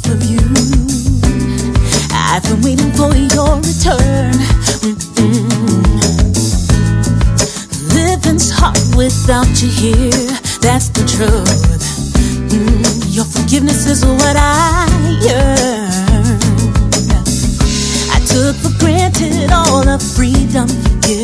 of you. I've been waiting for your return. Living's hard without you here, that's the truth. Your forgiveness is what I yearn. I took for granted all the freedom you